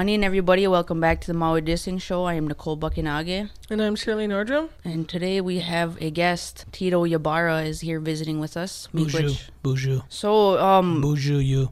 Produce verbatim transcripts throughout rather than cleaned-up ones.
Onion, everybody, welcome back to the Maui Dissing Show. I am Nicole Buckinage. And I'm Shirley Nordrum. And today we have a guest. Tito Ybarra is here visiting with us. Bonjour. Bonjour. So, um... Bonjour, you.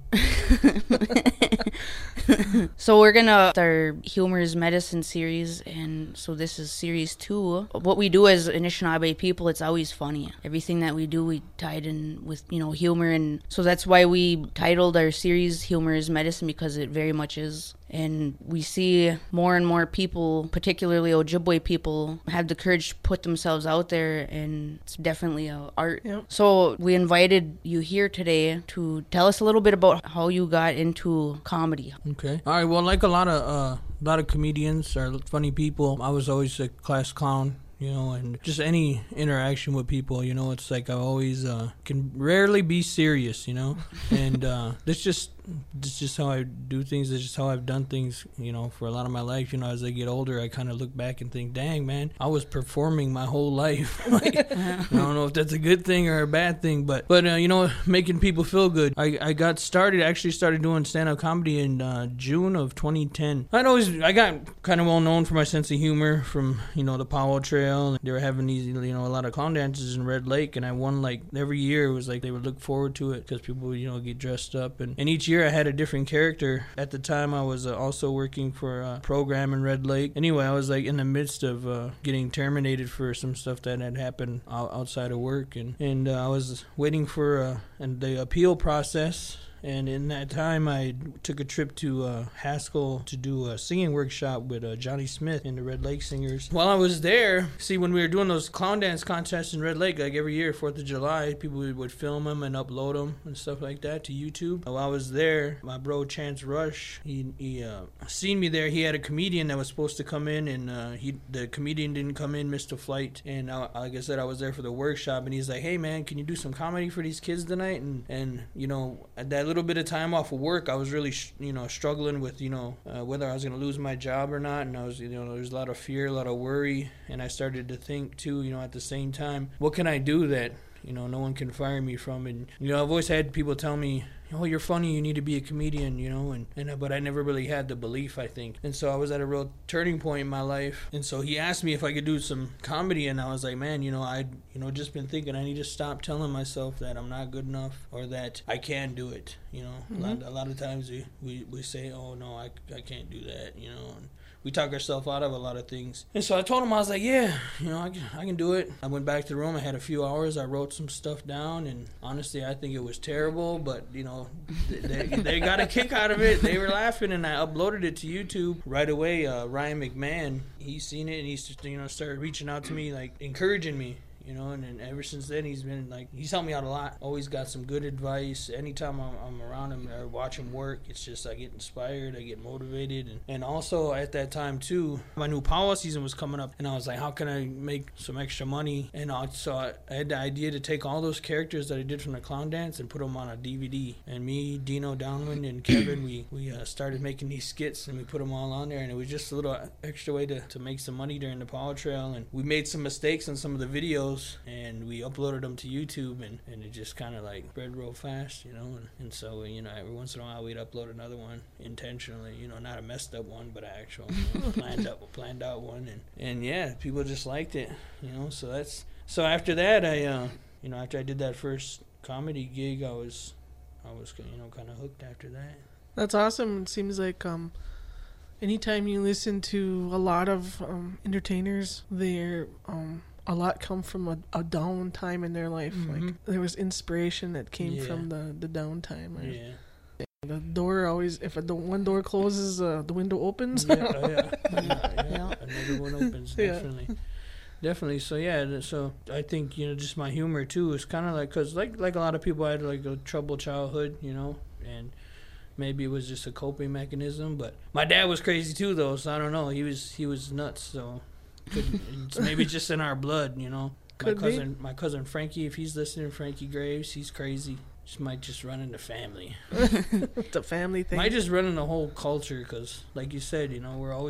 So we're gonna our Humor is Medicine series, and so this is series two. What we do as Anishinaabe people, it's always funny. Everything that we do, we tied in with, you know, humor, and so that's why we titled our series Humor is Medicine, because it very much is. And we see more and more people, particularly Ojibwe people, have the courage to put themselves out there, and it's definitely a art. Yep. So we invited you here today to tell us a little bit about how you got into comedy. Okay. All right. Well, like a lot of uh, a lot of comedians or funny people, I was always a class clown. You know, and just any interaction with people, you know, it's like I always uh, can rarely be serious, you know, and uh, that's just that's just how I do things. It's just how I've done things, you know, for a lot of my life. You know, as I get older, I kind of look back and think, dang, man, I was performing my whole life. Like, I don't know if that's a good thing or a bad thing, but, but uh, you know, making people feel good. I, I got started, actually started doing stand-up comedy in uh, June of twenty ten. I'd always, I got kind of well known for my sense of humor from, you know, the Powell Trail. They were having these, you know, a lot of clown dances in Red Lake, and I won, like, every year. It was like they would look forward to it because people, you know, get dressed up. And, and each year I had a different character. At the time, I was uh, also working for a program in Red Lake. Anyway, I was, like, in the midst of uh, getting terminated for some stuff that had happened outside of work. And, and uh, I was waiting for uh, and the appeal process. And in that time, I took a trip to uh, Haskell to do a singing workshop with uh, Johnny Smith and the Red Lake Singers. While I was there, see, when we were doing those clown dance contests in Red Lake, like every year, fourth of July, people would film them and upload them and stuff like that to YouTube. While I was there, my bro Chance Rush, he, he uh, seen me there. He had a comedian that was supposed to come in, and uh, he the comedian didn't come in, missed a flight. And I, like I said, I was there for the workshop, and he's like, hey, man, can you do some comedy for these kids tonight? And, and you know, at that little bit of time off of work, I was really, sh- you know, struggling with, you know, uh, whether I was going to lose my job or not. And I was, you know, there's a lot of fear, a lot of worry. And I started to think, too, you know, at the same time, what can I do that, you know, no one can fire me from? And, you know, I've always had people tell me, oh, you're funny, you need to be a comedian, you know, and, and but I never really had the belief, I think. And so I was at a real turning point in my life. And so he asked me if I could do some comedy, and I was like, man, you know, I'd, you know, just been thinking I need to stop telling myself that I'm not good enough or that I can do it, you know. Mm-hmm. A lot, a lot of times we, we, we say, oh, no, I, I can't do that, you know, and we talk ourselves out of a lot of things. And so I told him, I was like, yeah, you know, I can, I can do it. I went back to the room. I had a few hours. I wrote some stuff down. And honestly, I think it was terrible. But, you know, they, they got a kick out of it. They were laughing. And I uploaded it to YouTube right away. Uh, Ryan McMahon, he's seen it. And he's, you know, started reaching out to me, like, encouraging me. You know, and, and ever since then, he's been, like, he's helped me out a lot. Always got some good advice. Anytime I'm, I'm around him or watch him work, it's just I get inspired, I get motivated. And, and also, at that time, too, my new Powell season was coming up, and I was like, how can I make some extra money? And I, so I, I had the idea to take all those characters that I did from the clown dance and put them on a D V D. And me, Dino Downwind, and Kevin, we, we uh, started making these skits, and we put them all on there. And it was just a little extra way to, to make some money during the Powell Trail. And we made some mistakes on some of the videos, and we uploaded them to YouTube, and, and it just kind of like spread real fast, you know, and, and so, you know, every once in a while we'd upload another one intentionally, you know, not a messed up one, but an actual, you know, planned up, planned out one, and, and yeah, people just liked it, you know, so that's, so after that, I, uh, you know, after I did that first comedy gig, I was, I was, you know, kind of hooked after that. That's awesome. It seems like, um, anytime you listen to a lot of, um, entertainers, they're, um, a lot come from a, a down time in their life. Mm-hmm. Like there was inspiration that came yeah. from the, the down time. Right? Yeah. The door always, if a, the one door closes, uh, the window opens. yeah, oh, yeah. yeah, yeah, yeah. Another one opens, definitely. Yeah. Definitely. So, yeah, so I think, you know, just my humor, too, is kind of like, because like, like a lot of people, I had like a troubled childhood, you know, and maybe it was just a coping mechanism. But my dad was crazy, too, though, so I don't know. He was, he was nuts, so... Could, it's maybe just in our blood, you know. My Could cousin, be. my cousin Frankie, if he's listening, Frankie Graves, he's crazy. Just might just run in the family. It's a family thing. Might just run in the whole culture because, like you said, you know, we're always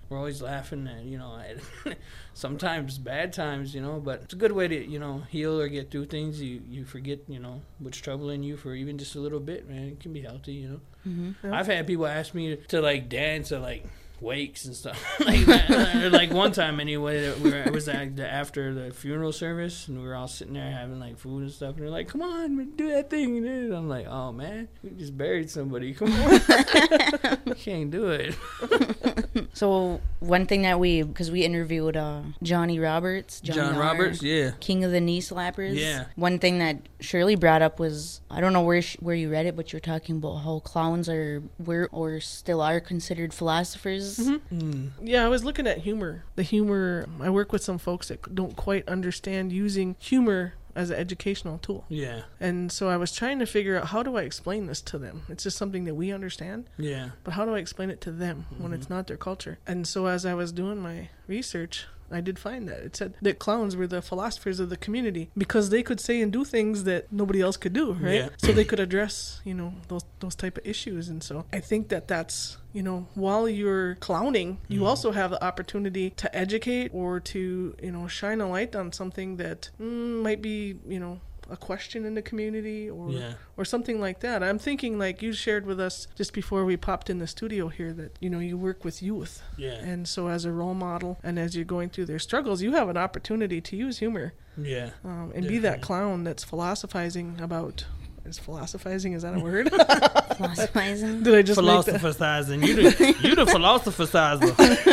we're always laughing at, you know, at sometimes bad times, you know, but it's a good way to, you know, heal or get through things. You you forget, you know, what's troubling you for even just a little bit, man. It can be healthy, you know. Mm-hmm. Yeah. I've had people ask me to, like, dance at, like, wakes and stuff like that. Or like one time anyway, that we were, it was after the funeral service, and we were all sitting there having like food and stuff, and they're like, "Come on, man, do that thing." And I'm like, "Oh man, we just buried somebody. Come on, you can't do it." So one thing that we, because we interviewed uh, Johnny Roberts, John, John Dar, Roberts, yeah, King of the Knee Slappers. Yeah. One thing that Shirley brought up was, I don't know where sh- where you read it, but you're talking about how clowns are were or still are considered philosophers. Mm-hmm. Mm. Yeah, I was looking at humor. The humor, I work with some folks that don't quite understand using humor as an educational tool. Yeah. And so I was trying to figure out, how do I explain this to them? It's just something that we understand. Yeah. But how do I explain it to them mm-hmm. when it's not their culture? And so as I was doing my research, I did find that. It said that clowns were the philosophers of the community because they could say and do things that nobody else could do, right? Yeah. So they could address, you know, those those type of issues. And so I think that that's, you know, while you're clowning, you mm. also have the opportunity to educate or to, you know, shine a light on something that mm, might be, you know, a question in the community or yeah. or something like that. I'm thinking, like you shared with us just before we popped in the studio here, that, you know, you work with youth. Yeah. And so as a role model and as you're going through their struggles, you have an opportunity to use humor. Yeah. Um, and definitely. Be that clown that's philosophizing about... Is philosophizing, is that a word? Philosophizing? Did I just Philosophizing. You the, you the philosophizer.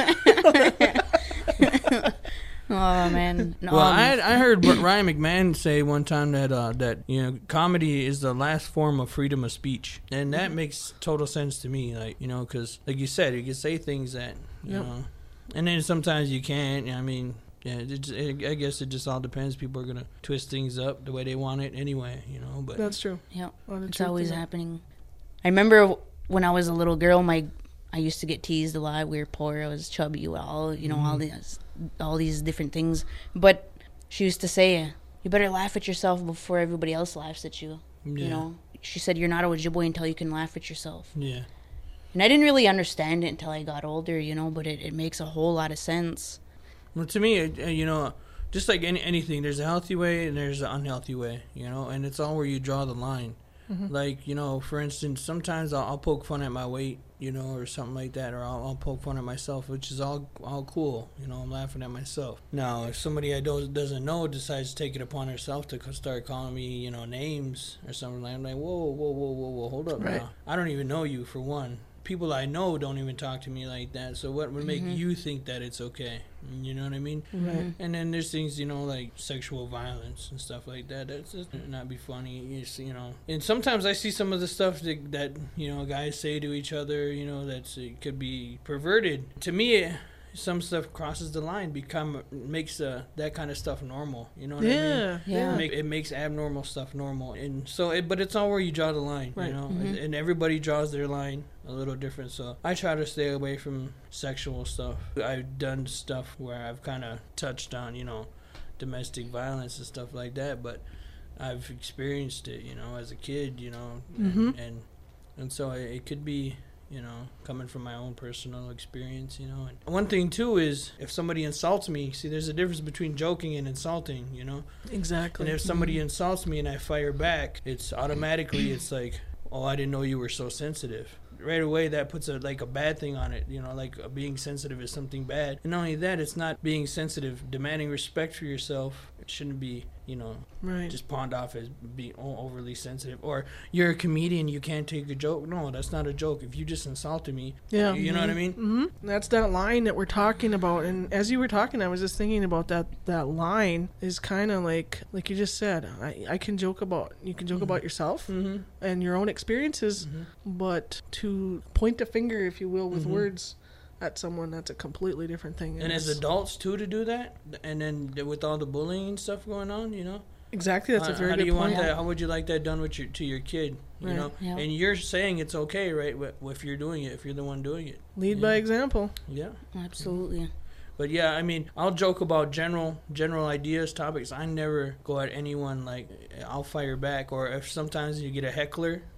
Oh man! No, well, um, I I heard Ryan McMahon say one time that uh, that you know comedy is the last form of freedom of speech, and that mm-hmm. makes total sense to me. Like you know, because like you said, you can say things that you yep. know, and then sometimes you can't. I mean, yeah, it just, it, I guess it just all depends. People are gonna twist things up the way they want it anyway. You know, but that's true. Yeah, it's always happening. I remember when I was a little girl, my I used to get teased a lot. We were poor. I was chubby. All you know, mm-hmm. all these. all these different things, but she used to say, you better laugh at yourself before everybody else laughs at you. Yeah. You know, she said, you're not a Ojibwe until you can laugh at yourself. Yeah. And I didn't really understand it until I got older, you know, but it, it makes a whole lot of sense. Well, to me, you know, just like any, anything, there's a healthy way and there's an unhealthy way, you know, and it's all where you draw the line. Mm-hmm. Like, you know, for instance, sometimes I'll, I'll poke fun at my weight, you know, or something like that, or I'll, I'll poke fun at myself, which is all all cool. You know, I'm laughing at myself. Now, if somebody I don't doesn't know decides to take it upon herself to start calling me, you know, names or something like that, I'm like, whoa, whoa, whoa, whoa, whoa, hold up right. now. I don't even know you, for one. People I know don't even talk to me like that, so what would make mm-hmm. you think that it's okay? You know what I mean? Right. And then there's things, you know, like sexual violence and stuff like that. That's just not be funny, you, see, you know. And sometimes I see some of the stuff that, that you know, guys say to each other, you know, that's it could be perverted. To me, it, some stuff crosses the line, become makes uh, that kind of stuff normal. You know what yeah, I mean? Yeah, it, make, it makes abnormal stuff normal, and so. It, but it's all where you draw the line, right. you know. Mm-hmm. And everybody draws their line a little different. So I try to stay away from sexual stuff. I've done stuff where I've kind of touched on, you know, domestic violence and stuff like that, but I've experienced it, you know, as a kid, you know, mm-hmm. and, and and so it, it could be. You know, coming from my own personal experience, you know. And one thing, too, is if somebody insults me, see, there's a difference between joking and insulting, you know. Exactly. And if somebody mm-hmm. insults me and I fire back, it's automatically, it's like, oh, I didn't know you were so sensitive. Right away, that puts a like a bad thing on it, you know, like uh, being sensitive is something bad. And not only that, it's not being sensitive. Demanding respect for yourself, it shouldn't be, you know, right. just pawned off as being overly sensitive. Or you're a comedian, you can't take a joke. No, that's not a joke. If you just insulted me, yeah, you, you know mm-hmm. what I mean? Mm-hmm. That's that line that we're talking about. And as you were talking, I was just thinking about that. That line is kind of like, like you just said, I, I can joke about, you can joke mm-hmm. about yourself mm-hmm. and your own experiences, mm-hmm. but to point a finger, if you will, with mm-hmm. words at someone, that's a completely different thing. And, and as adults, too, to do that, and then with all the bullying and stuff going on, you know? Exactly, that's uh, a very how good do you point. Want that, how would you like that done with your to your kid? You right. know, yeah. And you're saying it's okay, right? If you're doing it, if you're the one doing it, lead yeah. by example. Yeah, absolutely. Yeah. But yeah, I mean, I'll joke about general general ideas, topics. I never go at anyone like I'll fire back, or if sometimes you get a heckler,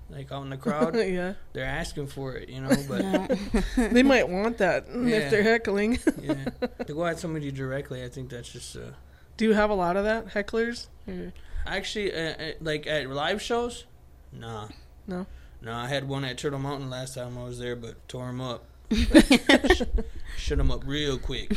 like out in the crowd, yeah. they're asking for it, you know. But Yeah. They might want that Yeah. if they're heckling. yeah, to go at somebody directly, I think that's just uh, Do you have a lot of that, hecklers? Or- actually uh, uh, like at live shows. Nah, No? no. I had one at Turtle Mountain last time I was there, but tore him up. Shut him up real quick.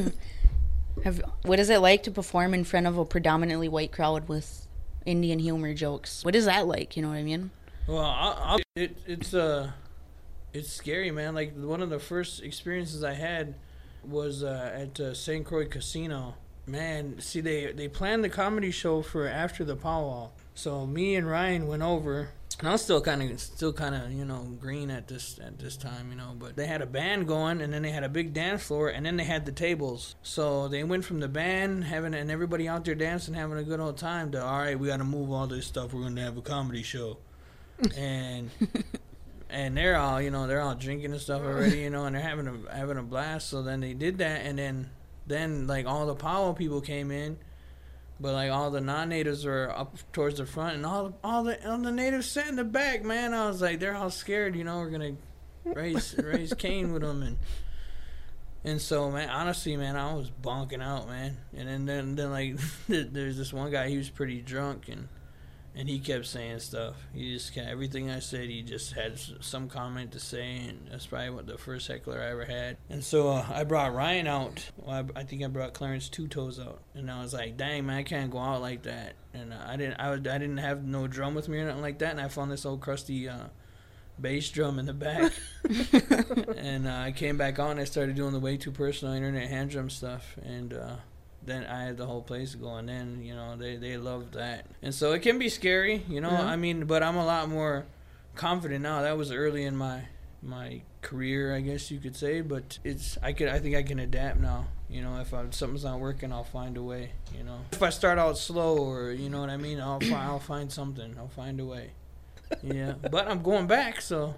Have, what is it like to perform in front of a predominantly white crowd with Indian humor jokes? What is that like? You know what I mean? Well, I, I, it, it's uh, it's scary, man. Like one of the first experiences I had was uh, at uh, Saint Croix Casino. Man, see, they they planned the comedy show for after the powwow. So me and Ryan went over, and I was still kind of still kind of you know green at this at this time, you know. But they had a band going, and then they had a big dance floor, and then they had the tables. So they went from the band having and everybody out there dancing, having a good old time, to all right, we got to move all this stuff. We're going to have a comedy show. and and they're all you know they're all drinking and stuff already, you know, and they're having a having a blast. So then they did that, and then then like all the powwow people came in, but like all the non-natives were up towards the front, and all the, all the all the natives sat in the back. Man, I was like, they're all scared, you know, we're gonna raise raise Cain with them, and and so man, honestly, man, I was bonking out, man. And then then, then like there's this one guy, he was pretty drunk, and. And he kept saying stuff. He just kept, everything I said, he just had some comment to say, and that's probably what the first heckler I ever had. And so uh, I brought Ryan out. Well, I, I think I brought Clarence Two Toes out, and I was like, "Dang man, I can't go out like that." And uh, I didn't, I, would, I didn't have no drum with me or nothing like that. And I found this old crusty uh, bass drum in the back, and uh, I came back on. And I started doing the way too personal internet hand drum stuff, and. Uh, Then I had the whole place going. Then you know they they loved that, and so it can be scary, you know. Yeah. I mean, but I'm a lot more confident now. That was early in my my career, I guess you could say. But it's I could I think I can adapt now. You know, if I, something's not working, I'll find a way. You know, if I start out slow, or you know what I mean, I'll fi- I'll find something. I'll find a way. Yeah, but I'm going back, so.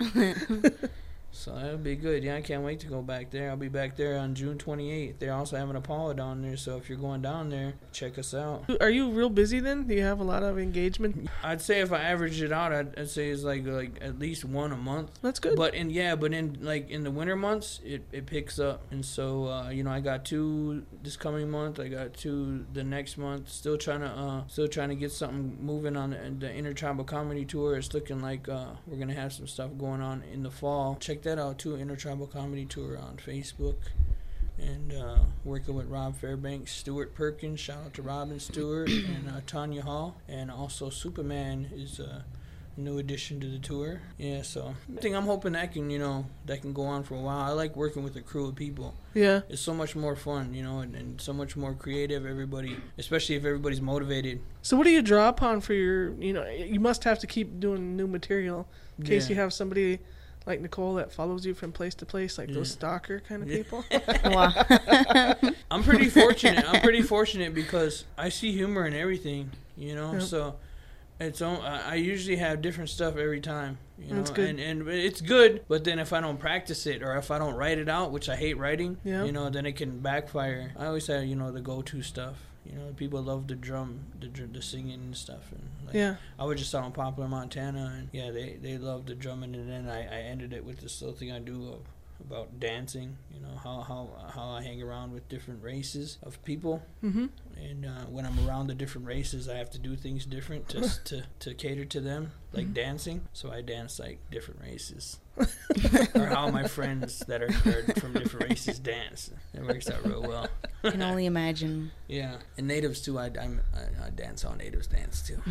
So that'll be good. Yeah, I can't wait to go back there. I'll be back there on June twenty-eighth. They're also having a powwow down there, so if you're going down there, check us out. Are you real busy then? Do you have a lot of engagement? I'd say if I average it out, I'd, I'd say it's like like at least one a month. That's good. But in yeah, but in like in the winter months, it, it picks up, and so uh, you know I got two this coming month. I got two the next month. Still trying to uh still trying to get something moving on the, the Intertribal Comedy Tour. It's looking like uh we're gonna have some stuff going on in the fall. Check that out too, Intertribal Comedy Tour on Facebook, and uh, working with Rob Fairbanks, Stuart Perkins, shout out to Robin Stewart, and uh, Tanya Hall, and also Superman is uh, a new addition to the tour. Yeah, so I think I'm hoping that can you know that can go on for a while. I like working with a crew of people. Yeah. It's so much more fun, you know, and, and so much more creative. Everybody, especially if everybody's motivated. So what do you draw upon for your, you know, you must have to keep doing new material in case Yeah. you have somebody like Nicole that follows you from place to place, like Yeah. those stalker kind of Yeah. people. Wow. I'm pretty fortunate. I'm pretty fortunate because I see humor in everything, you know. Yep. So it's on, I I usually have different stuff every time, you know. That's good. And and it's good, but then if I don't practice it or if I don't write it out, which I hate writing, Yeah. you know, then it can backfire. I always have, you know, the go-to stuff. You know, people love the drum, the dr- the singing and stuff, and like, Yeah. I was just out in Poplar, Montana, and yeah, they they loved the drumming, and then I, I ended it with this little thing I do of, about dancing. You know how how how I hang around with different races of people, Mm-hmm. and uh, when I'm around the different races, I have to do things different to to, to cater to them, like Mhm. dancing. So I dance like different races, or how my friends that are, are from different races dance. It works out real well. I can only imagine. Yeah, and natives too. I I'm, I, I dance how natives dance too.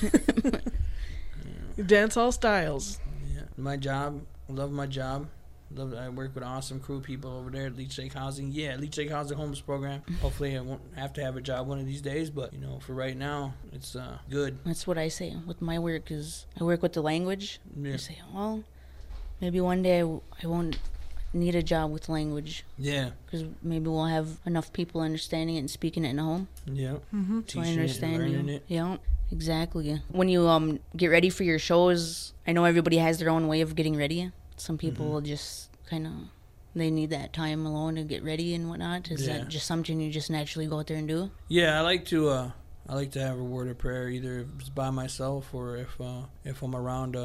You dance all styles. Yeah, my job. Love my job. Love. I work with an awesome crew of people over there at Leech Lake Housing. Yeah, Leech Lake Housing Homeless Program. Hopefully, I won't have to have a job one of these days. But you know, for right now, it's uh good. That's what I say with my work is I work with the language. Yeah. I say, well, maybe one day I, w- I won't need a job with language Yeah. because maybe we'll have enough people understanding it and speaking it in the home. Yeah. Mm-hmm. So I Teaching it and understand learning you. it. Yeah, exactly. When you um get ready for your shows, I know everybody has their own way of getting ready. Some people Mhm. will just kind of they need that time alone to get ready and whatnot. Is Yeah. that just something you just naturally go out there and do? Yeah, I like to uh I like to have a word of prayer either if it's by myself or if uh if I'm around uh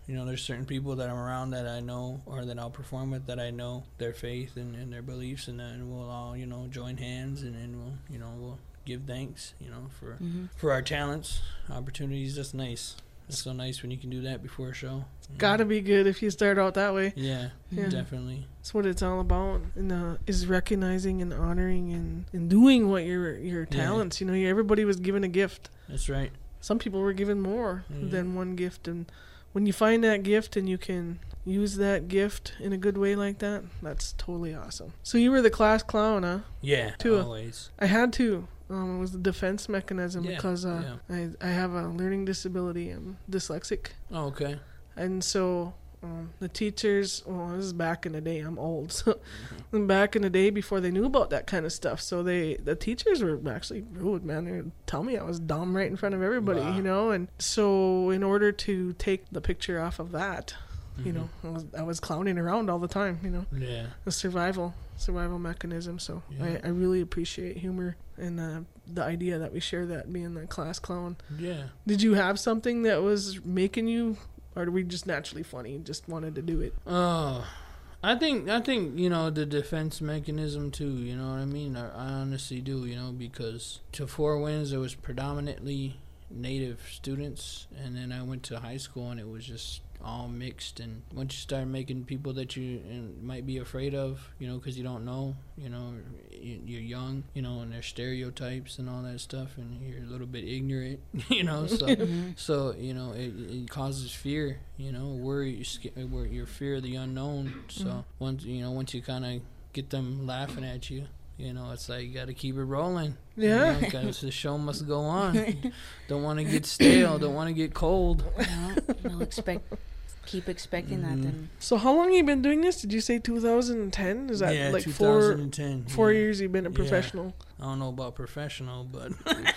You know, there's certain people that I'm around that I know, or that I'll perform with, that I know their faith and, and their beliefs, and then we'll all, you know, join hands, and then we'll, you know, we'll give thanks, you know, for Mm-hmm. for our talents, opportunities. That's nice. It's so nice when you can do that before a show. Gotta be good if you start out that way. Yeah, Yeah. definitely. That's what it's all about, and uh, is recognizing and honoring and, and doing what your your Yeah. talents. You know, everybody was given a gift. That's right. Some people were given more Yeah. than one gift, and when you find that gift and you can use that gift in a good way like that, that's totally awesome. So you were the class clown, huh? Yeah, Two. always. I had to. Um, it was the defense mechanism Yeah, because uh, I I have a learning disability. I'm dyslexic, Oh, okay. and so um, the teachers. Well, this is back in the day. I'm old, so Mm-hmm. back in the day before they knew about that kind of stuff. So they the teachers were actually rude, man. They would tell me I was dumb right in front of everybody, Wow. you know. And so in order to take the picture off of that, you Mhm. know, I was I was clowning around all the time, you know. Yeah. A survival survival mechanism. So Yeah. I, I really appreciate humor and uh, the idea that we share that being the class clown. Yeah. Did you have something that was making you, or were we just naturally funny and just wanted to do it? Oh, I think I think you know the defense mechanism too. You know what I mean? I, I honestly do. You know, because to Four Winds it was predominantly Native students, and then I went to high school and it was just all mixed. And once you start making people that you uh, might be afraid of, you know, because you don't know, you know, you- you're young, you know, and there's stereotypes and all that stuff, and you're a little bit ignorant, you know, so Mm-hmm. so you know it, it causes fear, you know, worry, sca- wor- your fear of the unknown. So Mhm. once you know, once you kind of get them laughing at you, you know, it's like you got to keep it rolling. Yeah. you know, 'cause the show must go on. Don't want to get stale. Don't want to get cold. No, they'll expect, keep expecting Mhm. that. Then So how long have you been doing this? Did you say two thousand ten? Is that yeah, like four twenty ten. four yeah. years you've been a Yeah. professional? I don't know about professional, but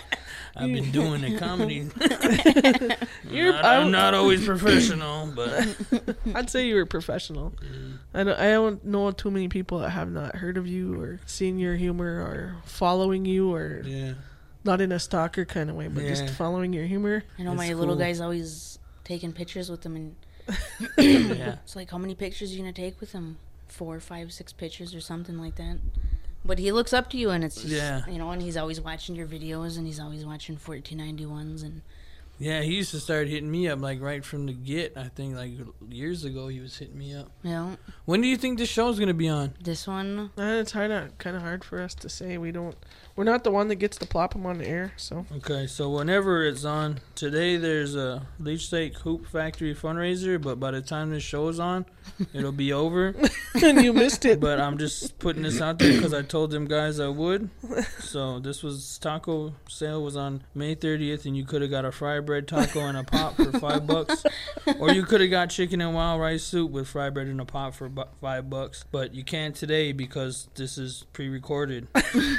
I've been doing the comedy. You're- not, I I'm would- not always professional, but I'd say you were professional. mm, I don't, I don't know too many people that have not heard of you or seen your humor or following you, or yeah. not in a stalker kind of way, but just Yeah. following your humor. I know It's my little cool. guy's always taking pictures with them, and Yeah. it's like, how many pictures are you gonna take with him? Four, five, six pictures or something like that. But he looks up to you, and it's just, Yeah. you know, and he's always watching your videos, and he's always watching fourteen ninety-ones, and Yeah, he used to start hitting me up like right from the get. I think like years ago he was hitting me up. you know, When do you think this show's gonna be on? this one. Uh, it's hard, kind of hard for us to say. We don't. We're not the one that gets to plop them on the air. So Okay, so whenever it's on, today there's a Leech Lake Hoop Factory fundraiser, but by the time this show's on, it'll be over. and you missed it. But I'm just putting this out there because I told them guys I would. So this was taco sale was on May thirtieth, and you could have got a fry bread taco and a pop for five bucks, or you could have got chicken and wild rice soup with fry bread and a pop for bu- five bucks. But you can't today because this is pre-recorded.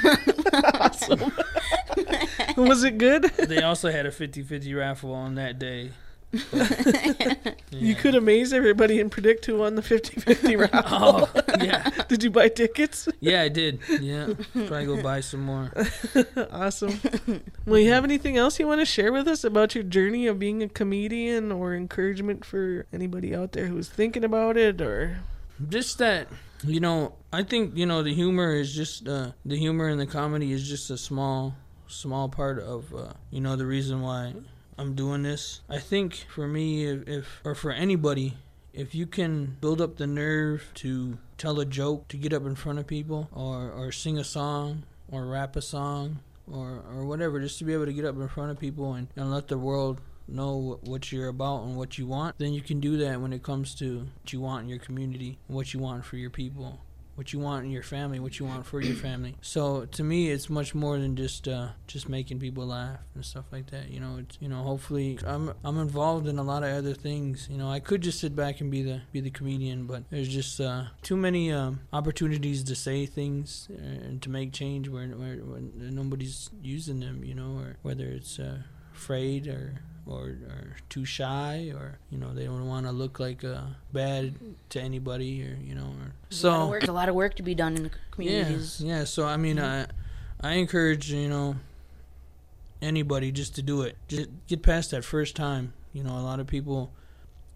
Awesome. Was it good? They also had a fifty-fifty raffle on that day. But, You yeah. could amaze everybody and predict who won the fifty-fifty raffle. Oh, yeah. Did you buy tickets? Yeah, I did. Yeah. Probably go buy some more. Awesome. Well, you have anything else you want to share with us about your journey of being a comedian, or encouragement for anybody out there who's thinking about it, or Just that, you know, I think, you know, the humor is just, uh, the humor and the comedy is just a small, small part of, uh, you know, the reason why I'm doing this. I think for me, if, if, or for anybody, if you can build up the nerve to tell a joke, to get up in front of people, or, or sing a song, or rap a song, or, or whatever, just to be able to get up in front of people and, and let the world know what, what you're about and what you want, then you can do that when it comes to what you want in your community, what you want for your people, what you want in your family, what you want for your family. So to me, it's much more than just uh, just making people laugh and stuff like that. You know, it's, you know, hopefully I'm I'm involved in a lot of other things. You know, I could just sit back and be the be the comedian, but there's just uh, too many um, opportunities to say things and to make change where, where, where nobody's using them. You know, or whether it's uh, afraid or. Or, or too shy, or you know they don't want to look like uh, bad to anybody, or you know. Or, There's a lot of so work, a lot of work to be done in the yeah, communities. yeah. So I mean, I I encourage you know anybody just to do it. Just get past that first time. You know, a lot of people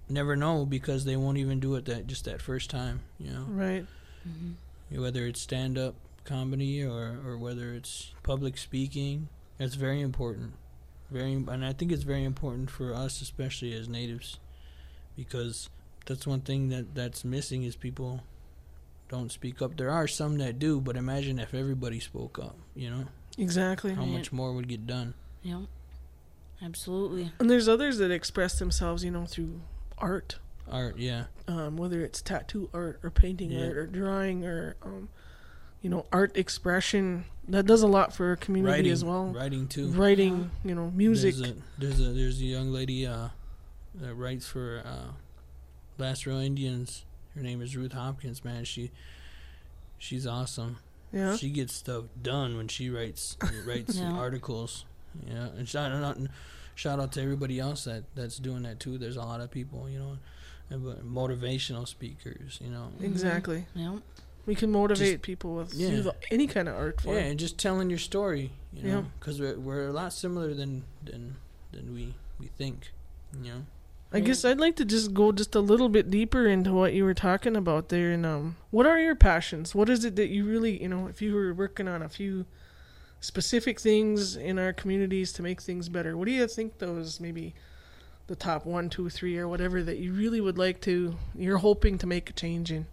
never know, because they won't even do it that just that first time, you know. Right. Mm-hmm. Whether it's stand-up comedy or, or whether it's public speaking, it's very important. Very, and I think it's very important for us, especially as natives, because that's one thing that, that's missing is people don't speak up. There are some that do, but imagine if everybody spoke up, you know? Exactly. How Right. much more would get done? Yep. Absolutely. And there's others that express themselves, you know, through art, Art, yeah. um, whether it's tattoo art or painting Yeah. art or drawing or, um, you know, art expression. That does a lot for a community Writing as well. Writing, too. Writing, you know, music. There's a, there's a, there's a young lady uh, that writes for uh, Last Real Indians. Her name is Ruth Hopkins, man. She She's awesome. Yeah. She gets stuff done when she writes writes Yeah. articles. Yeah, and shout out, shout out to everybody else that, that's doing that too. There's a lot of people, you know, and but motivational speakers, you know. Exactly. Yep. We can motivate Just- people with yeah. through any kind of art form. Yeah, and just telling your story, you Yeah. know, because we're we're a lot similar than than than we we think, you know. I guess I'd like to just go just a little bit deeper into what you were talking about there. And um, what are your passions? What is it that you really, you know, if you were working on a few specific things in our communities to make things better, what do you think those maybe the top one, two, three, or whatever that you really would like to, you're hoping to make a change in?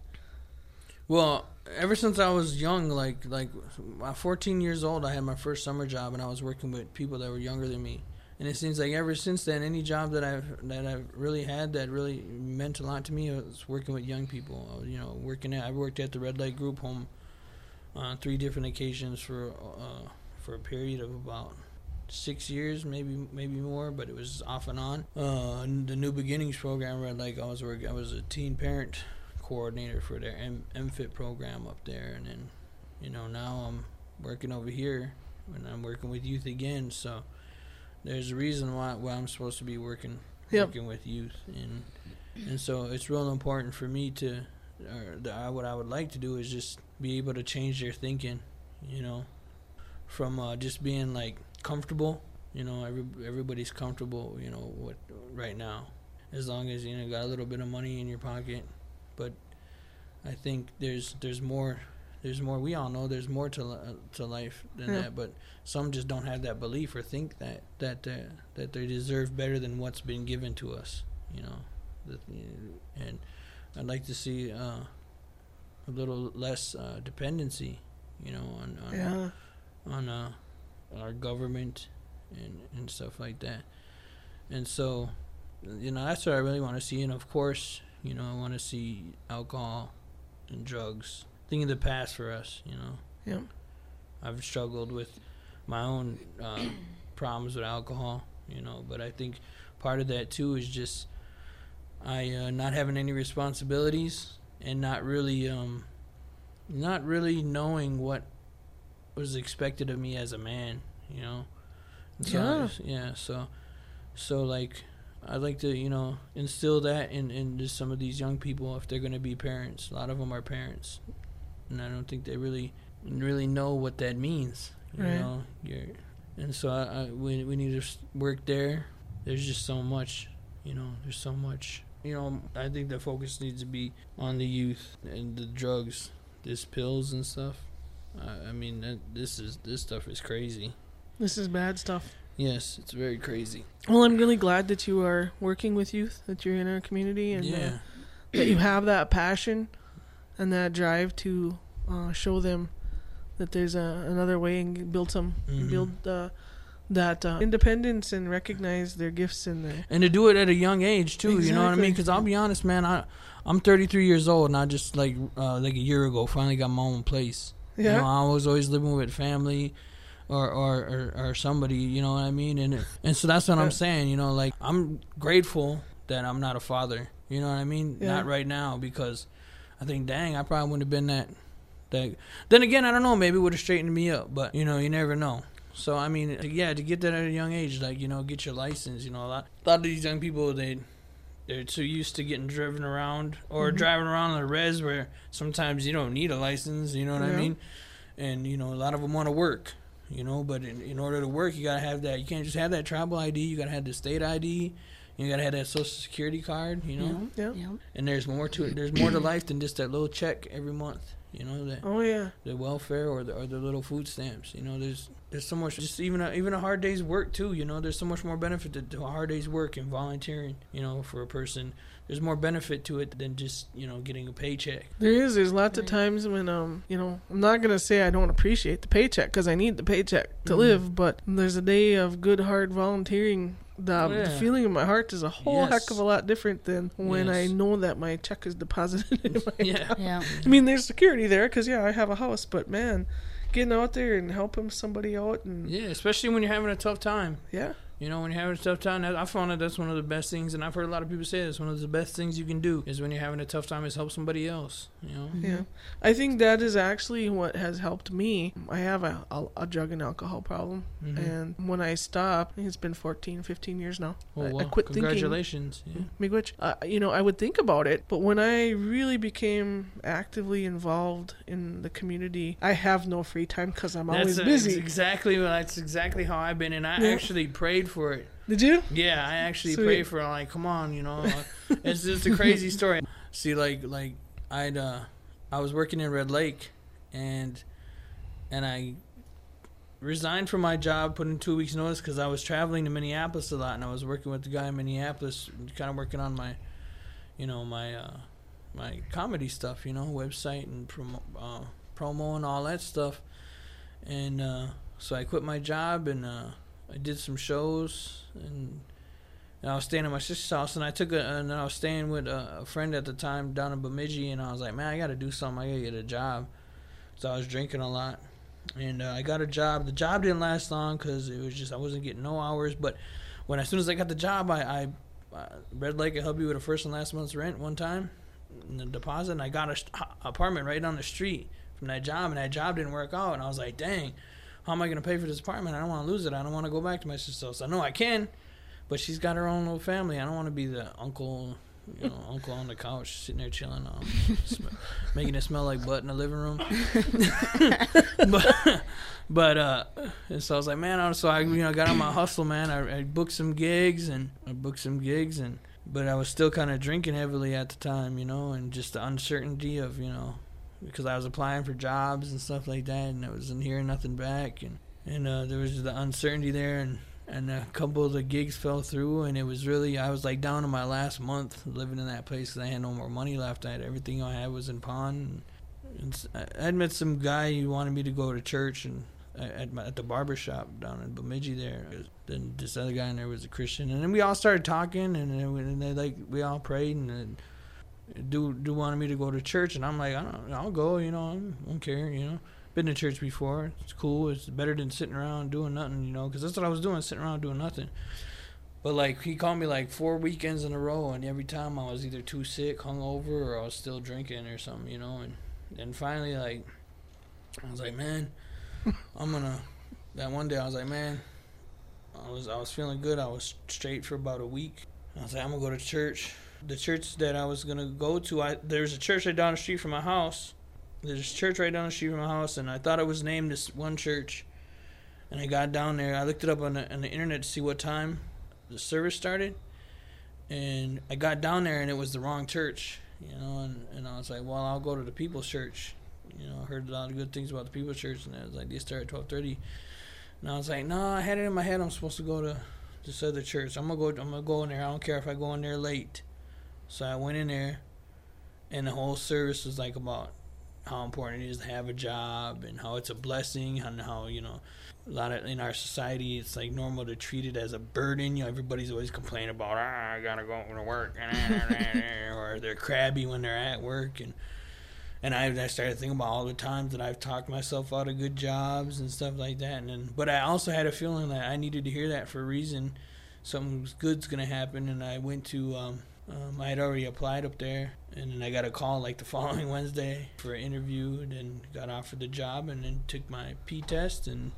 Well, ever since I was young, like like at fourteen years old, I had my first summer job, and I was working with people that were younger than me. And it seems like ever since then, any job that I've that I've really had that really meant a lot to me was working with young people. I was, you know, working at I worked at the Red Light Group Home on three different occasions for uh, for a period of about six years, maybe maybe more, but it was off and on. Uh, and the New Beginnings program, Red Light, I was work, I was a teen parent coordinator for their M- MFIT program up there, and then, you know, now I'm working over here, and I'm working with youth again. So there's a reason why why I'm supposed to be working Yep. working with youth, and and so it's real important for me to, or the, I, what I would like to do is just be able to change their thinking, you know, from uh, just being like comfortable, you know, every everybody's comfortable, you know, what right now, as long as you know got a little bit of money in your pocket, but I think there's there's more. There's more. We all know there's more to uh, to life than Yeah. that, but some just don't have that belief or think that that uh, that they deserve better than what's been given to us. You know, the, and I'd like to see uh, a little less uh, dependency. You know, on on Yeah. on uh, our government and and stuff like that. And so, you know, that's what I really want to see. And of course, you know, I want to see alcohol and drugs. Thing of the past for us, you know. Yeah. I've struggled with my own uh, problems with alcohol, you know, but I think part of that too is just I uh, not having any responsibilities and not really, um, not really knowing what was expected of me as a man, you know. And so I Yeah. was- yeah. So, so like. I'd like to, you know, instill that in, in just some of these young people if they're going to be parents. A lot of them are parents, and I don't think they really really know what that means. You Right. know, You're, and so I, I, we we need to s- work there. There's just so much, you know. There's so much, you know. I think the focus needs to be on the youth and the drugs, this pills and stuff. I, I mean, that, this is this stuff is crazy. This is bad stuff. Yes, it's very crazy. Well, I'm really glad that you are working with youth, that you're in our community, and uh, Yeah. that you have that passion and that drive to uh, show them that there's a, another way and build some Mhm. build uh, that uh, independence and recognize their gifts and their And to do it at a young age too, you know what I Exactly. mean? Because I'll be honest, man, I I'm thirty-three years old, and I just like uh, like a year ago finally got my own place. yeah You know, I was always living with family, or or, or, or somebody, you know what I mean? And and so that's what Yeah. I'm saying. You know, like I'm grateful that I'm not a father. You know what I mean? Yeah. Not right now, because I think, dang, I probably wouldn't have been that. That then again, I don't know. Maybe it would have straightened me up, but you know, you never know. So I mean, yeah, to get that at a young age, like, you know, get your license. You know, a lot, a lot of these young people, they they're too used to getting driven around or Mhm. driving around on the res, where sometimes you don't need a license. You know what I Yeah. mean? And you know, a lot of them want to work. You know, but in, in order to work, you gotta have that. You can't just have that tribal I D. You gotta have the state I D. You gotta have that Social Security card, you know. Yeah. Yeah. And there's more to it. There's more to life than just that little check every month. You know that. Oh yeah. The welfare or the or the little food stamps. You know, there's there's so much. Just even a, even a hard day's work too. You know, there's so much more benefit to, to a hard day's work and volunteering. You know, for a person, there's more benefit to it than just you know getting a paycheck. There is. There's lots of Right. times when um you know I'm not gonna say I don't appreciate the paycheck because I need the paycheck to Mhm. live, but there's a day of good hard volunteering. The, Yeah. the feeling in my heart is a whole Yes. heck of a lot different than when I Yes. know that my check is deposited in my Yeah. account. Yeah. I mean, there's security there because yeah, I have a house, but man, getting out there and helping somebody out and Yeah, especially when you're having a tough time. yeah, You know, when you're having a tough time, that- I found that that's one of the best things, and I've heard a lot of people say this. One of the best things you can do is when you're having a tough time is help somebody else. You know. Mhm. yeah. I think that is actually what has helped me. I have a, a, a drug and alcohol problem, Mhm. and when I stopped, it's been fourteen, fifteen years now. Oh, I, I well, quit thinking. congratulations. Yeah. Miigwech. Uh, you know, I would think about it, but when I really became actively involved in the community, I have no free time because I'm always That's busy. exactly that's exactly how I've been, and I Yeah. actually prayed for it. Did you? Yeah, I actually Sweet. prayed for it. Like, come on, you know, it's just a crazy story. See, like, like I'd uh, I was working in Red Lake, and and I resigned from my job, put in two weeks' notice because I was traveling to Minneapolis a lot, and I was working with the guy in Minneapolis, kind of working on my, you know, my uh, my comedy stuff, you know, website and promo, uh, promo and all that stuff, and uh, so I quit my job and uh, I did some shows, and, and I was staying at my sister's house, and I took a, and I was staying with a, a friend at the time down in Bemidji, and I was like, man, I got to do something, I got to get a job, so I was drinking a lot. And uh, I got a job. The job didn't last long because it was just I wasn't getting no hours. But when as soon as I got the job, I, I uh, Red Lake I helped me with a first and last month's rent one time, and the deposit. And I got a st- apartment right down the street from that job, and that job didn't work out. And I was like, dang, how am I gonna pay for this apartment? I don't want to lose it. I don't want to go back to my sister's house. I know I can, but she's got her own little family. I don't want to be the uncle. You know, uncle on the couch sitting there chilling, um, sm- making it smell like butt in the living room. but, but uh, and so I was like, man, I was, so I, you know, got on my hustle, man. I, I booked some gigs and I booked some gigs, and but I was still kind of drinking heavily at the time, you know, and just the uncertainty of, you know, because I was applying for jobs and stuff like that, and I wasn't hearing nothing back, and and uh, there was the uncertainty there, and. And a couple of the gigs fell through, and it was really, I was like down to my last month living in that place because I had no more money left. I had everything I had was in pawn. And, and I had met some guy who wanted me to go to church and at, my, at the barber shop down in Bemidji there. Then this other guy in there was a Christian, and then we all started talking, and, and they like we all prayed, and then do do wanted me to go to church, and I'm like, I don't, I'll go, you know, I don't care, you know. Been to church before. It's cool. It's better than sitting around doing nothing, you know, because that's what I was doing, sitting around doing nothing. But, like, he called me, like, four weekends in a row, and every time I was either too sick, hungover, or I was still drinking or something, you know. And then finally, like, I was like, man, I'm going to, that one day I was like, man, I was I was feeling good. I was straight for about a week. I was like, I'm going to go to church. The church that I was going to go to, I there's a church right down the street from my house. There's a church right down the street from my house, and I thought it was named this one church. And I got down there. I looked it up on the, on the internet to see what time the service started. And I got down there, and it was the wrong church, you know. And, and I was like, well, I'll go to the People's Church. You know, I heard a lot of good things about the People's Church, and it was like, they start at twelve thirty. And I was like, no, I had it in my head I'm supposed to go to this other church. I'm going to go I'm gonna go in there. I don't care if I go in there late. So I went in there, and the whole service was like about how important it is to have a job and how it's a blessing, and how, you know, a lot of in our society it's like normal to treat it as a burden. You know, everybody's always complaining about, ah, I gotta go to work, or they're crabby when they're at work, and and I, I started thinking about all the times that I've talked myself out of good jobs and stuff like that. And then, but I also had a feeling that I needed to hear that for a reason. Something good's gonna happen, and I went to. Um, Um, I had already applied up there, and then I got a call like the following Wednesday for an interview, and then got offered the job, and then took my P test, and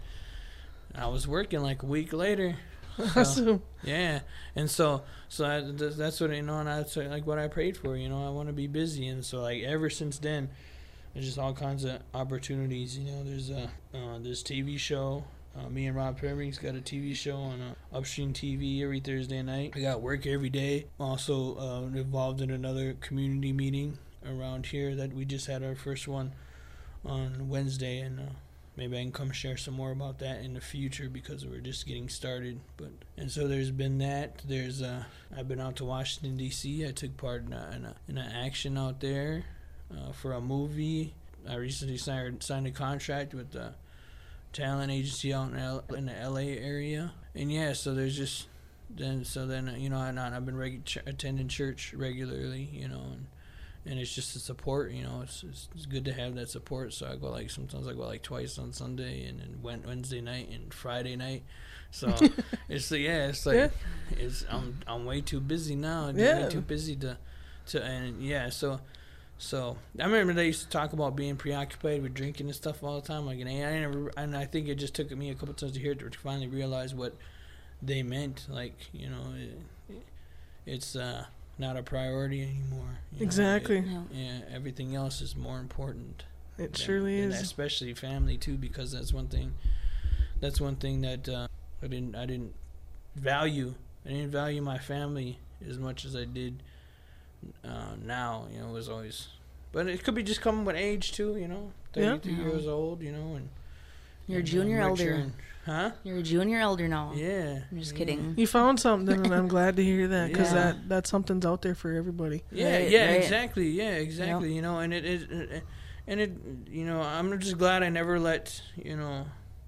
I was working like a week later. So, Awesome. yeah, and so so I, that's what, you know, and that's like what I prayed for. You know, I want to be busy, and so like ever since then, there's just all kinds of opportunities. You know, there's a uh, this T V show Uh, me and Rob Perry's got a T V show on uh, Upstream T V every Thursday night. I got work every day. Also uh, involved in another community meeting around here that we just had our first one on Wednesday, and uh, maybe I can come share some more about that in the future because we're just getting started. But and so there's been that. There's uh, I've been out to Washington D C. I took part in a, in, a, in an action out there uh, for a movie. I recently signed signed a contract with the talent agency out in, L- in the L A area, and yeah, so there's just then so then you know I, I've been regu- ch- attending church regularly, you know, and and it's just the support, you know, it's, it's it's good to have that support. So I go like sometimes I go like twice on Sunday and then Wednesday night and Friday night. So it's yeah, it's like Yeah. it's I'm I'm way too busy now. I'm Yeah. way too busy to to and yeah, so. So I remember they used to talk about being preoccupied with drinking and stuff all the time. Like, and I never, and I think it just took me a couple times to hear it to finally realize what they meant. Like, you know, it, it's uh, not a priority anymore. you know. Exactly. It- Yeah. yeah, everything else is more important. It than- surely and is. especially family too, because that's one thing. That's one thing that uh, I didn't, I didn't value. I didn't value my family as much as I did. Uh, now, you know, it was always, but it could be just coming with age too, you know, thirty-three Yeah. years old, you know, and You're a and, uh, junior elder. maturing. Huh? You're a junior elder now. Yeah. I'm just yeah. kidding. You found something, and I'm glad to hear that because Yeah. that, that something's out there for everybody. Yeah, Right, yeah, right. exactly. Yeah, exactly. You know, and it is, and it, you know, I'm just glad I never let, you know,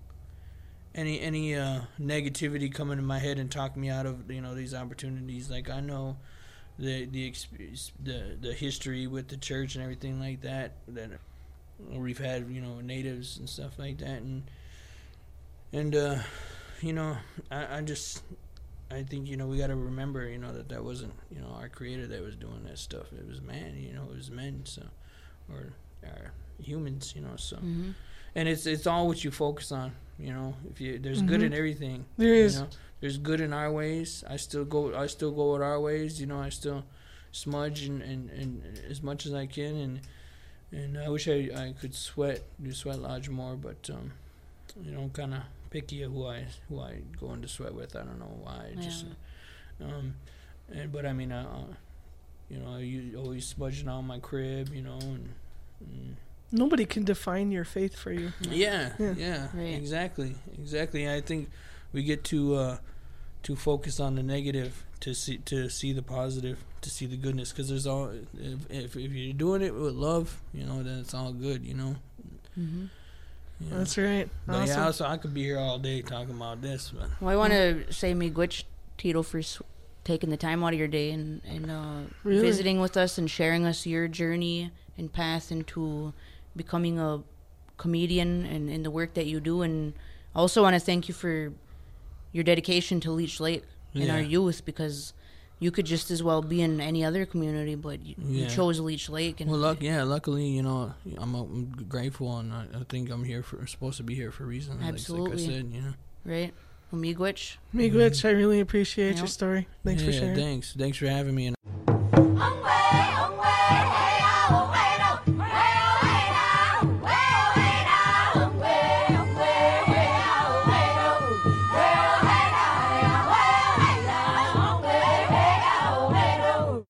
any any uh, negativity come into my head and talk me out of, you know, these opportunities. Like, I know the the experience, the the history with the church and everything like that that we've had, you know, natives and stuff like that, and and uh, you know, I, I just. I think, you know, we got to remember, you know, that that wasn't, you know, our creator that was doing that stuff. It was man, you know, it was men, so, or, or humans, you know, so. Mm-hmm. And it's it's all what you focus on, you know. If you There's good Mhm. in everything. There is. You know? There's good in our ways. I still go I still go with our ways, you know. I still smudge and, and, and as much as I can. And and I wish I, I could sweat, do Sweat Lodge more, but, um, you know, kind of picky of who I who I go into sweat with. I don't know why. It just, um, and but I mean, uh, uh, you know, you always smudging on my crib, you know, and, and Nobody can define your faith for you. yeah, Yeah. yeah, Right. exactly, exactly. I think we get to uh, to focus on the negative to see to see the positive, to see the goodness, because there's all if, if if you're doing it with love, you know, then it's all good, you know. Mm-hmm. You know? That's right. But Awesome. yeah, also I could be here all day talking about this, but Well, I want to say miigwech, Tito, for s- taking the time out of your day and, and uh, Really? visiting with us and sharing us your journey and path into becoming a comedian and, and the work that you do. And I also want to thank you for your dedication to Leech Lake and Yeah. our youth, because you could just as well be in any other community, but you, you Yeah. chose Leech Lake. And well, luck, yeah, luckily, you know, I'm, I'm grateful, and I, I think I'm here for supposed to be here for a reason. like- Absolutely. like I said, you know. Right? Well, miigwech. Miigwech, I really appreciate Yeah. your story. Thanks yeah, for sharing. Thanks, thanks for having me. And I'm